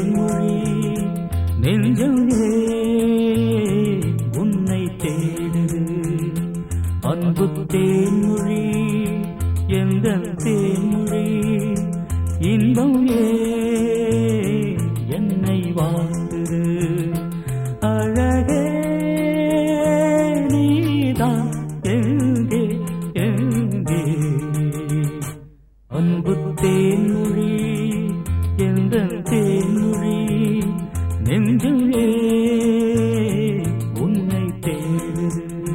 தேன்மொழி நெஞ்சம் உன்னை தேடுது அன்பு தேன்மொழி எந்த தேன்மொழி இன்பம் என்னை வாழ்த்துது அழகே நீதான் எங்கே எங்கே அன்பு தேன்மொழி எந்த தேன்மொழி நெஞ்சம் உன்னை தேடுது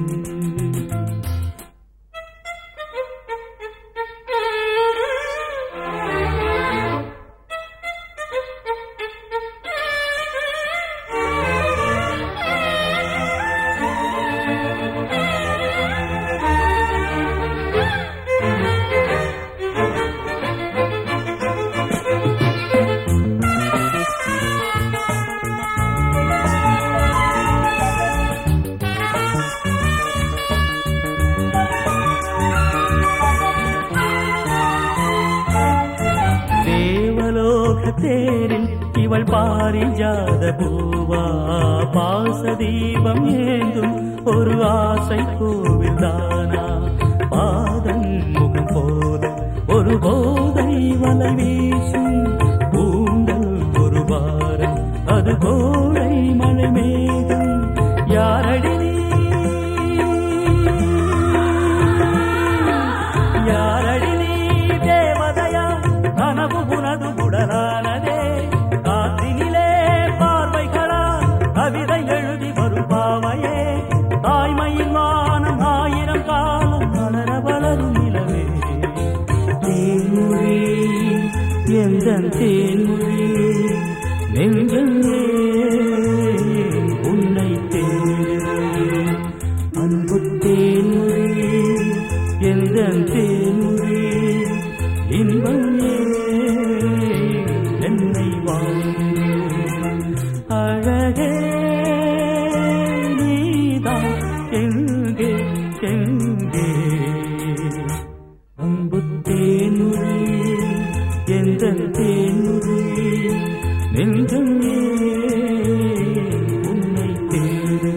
தேரில் இவள் பாரிஜாத பூவா பாசதீபம் ஏந்தும் ஒரு ஆசை கோவில் தானா பாதம் முகம் போல ஒரு போதை வலை வீசும் பூண்டல் ஒரு வாரம் அது கோடை மழை மேகம் யாரடி யாரடி நீ தேவதையா கனவு உனது உடலானதே காற்றினிலே பார்வைகளா கவிதை எழுதி வரும் பாவையே தாய்மையின் வானம் ஆயிரம் காலம் வளர வளரும் நிலவே தேன்மொழி எந்த தேன்மொழி நெஞ்சமே உன்னை தேடுது அன்பு தேன்மொழி எந்த தேன்மொழி இன்பமே என்னை வாழ்ந்து அழகே நீதான் எங்கே எங்கே அன்பு தேன்மொழி எந்த தேன்மொழி நெஞ்சமே உன்னை தேடுது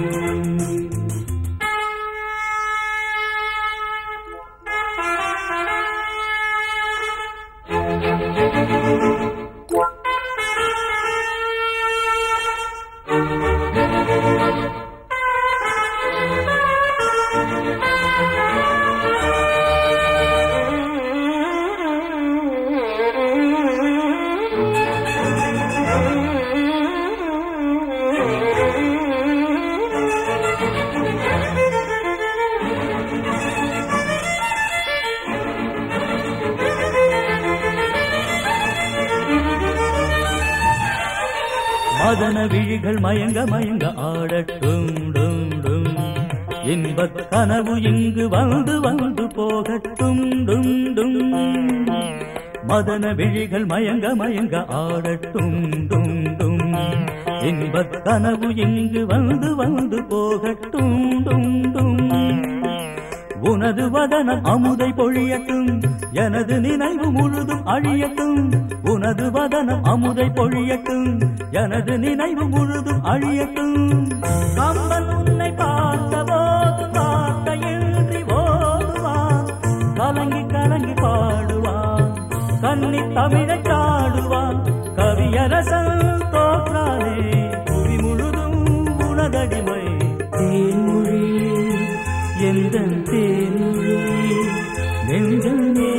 மதன விழிகள் மயங்க மயங்க ஆடட்டும் டும் டும் இன்பக் கனவு இங்கு வந்து வந்து போகட்டும் டும் டும் மதன விழிகள் மயங்க மயங்க ஆடட்டும் டும் டும் இன்பக் கனவு இங்கு வந்து வந்து போகட்டும் டும் டும் உனது வதனம் அமுதை பொழியட்டும் எனது நினைவு முழுதும் அழியட்டும் உனது வதனம் அமுதை பொழியட்டும் எனது நினைவு முழுதும் அழியட்டும் கம்பன் உன்னை பார்த்தபோது வார்த்தையின்றி ஓடுவான் கலங்கி கலங்கி பாடுவான் கன்னி தமிழை காடுவான் கவியரசன் தோற்றானே புவி முழுதும் உனதடிமை தேன்மொழி எந்த தேன்மொழி நெஞ்சமே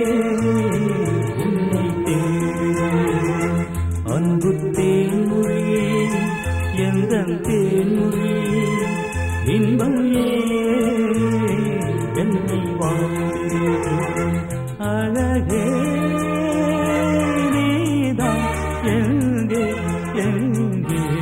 உன்னை தேடுது அன்பு தேன்மொழி எந்த தேன்மொழி இன்பமே என்னை வாழ்ந்து அழகே நீதான் எங்கே எங்கே